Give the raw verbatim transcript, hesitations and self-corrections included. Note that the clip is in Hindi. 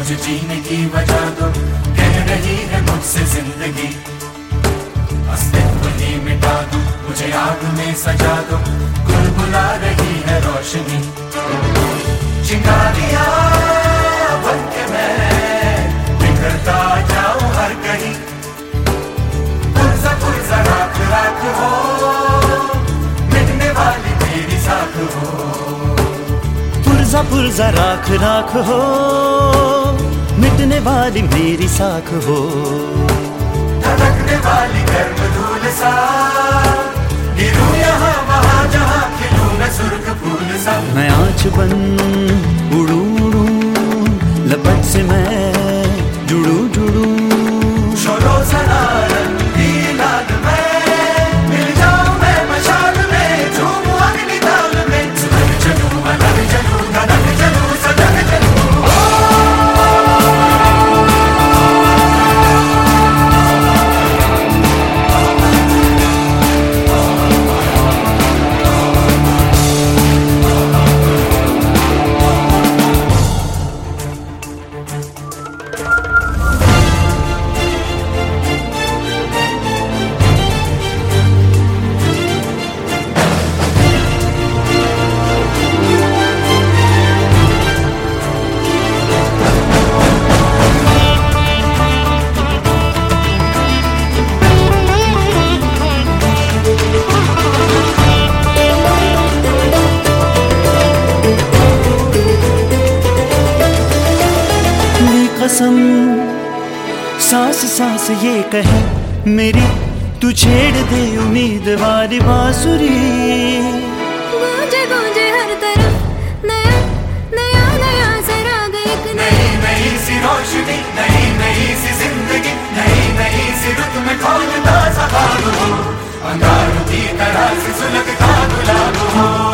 मुझे जीने की वजह दो, कह रही है मुझसे जिंदगी। अस्तित्व ही मिटा दो, मुझे आग में सजा दो, गुल बुला रही है रोशनी। चिंगारियां बन के मैं बिखरता जाऊं हर कहीं। पुरजा पुरजा राख राख हो, मिटने वाली तेरी साख हो। पुरजा पुरजा राख राख हो, मिटने वाली मेरी साख हो। धड़कने वाली गर्म धूल सा, गिरूं यहाँ वहाँ जहाँ खिलूं मैं सुर्ख फूल सा। मैं आँच बन उड़ूं उड़ूं, लपट से मैं जुड़ूं जुड़ूं। शोरों सना रंगी लाल मैं, मिल जाऊं मैं मशाल में, झूमूं अग्नि ताल में। सुलग चलूं अलग चलूं धड़क चलूं सजग चलूं। कसम सांस सांस ये कहे मेरी, तू छेड़ दे उम्मीद वाली बांसुरी। गूंजे गूंजे हर तरफ नया नया नया सा राग, एक नई नई सी रोशनी, नई नई सी जिंदगी, नई नई सी रुत में खोलता सा ख्वाब हो। अंगारों की तरह से सुलगता गुलाब हो।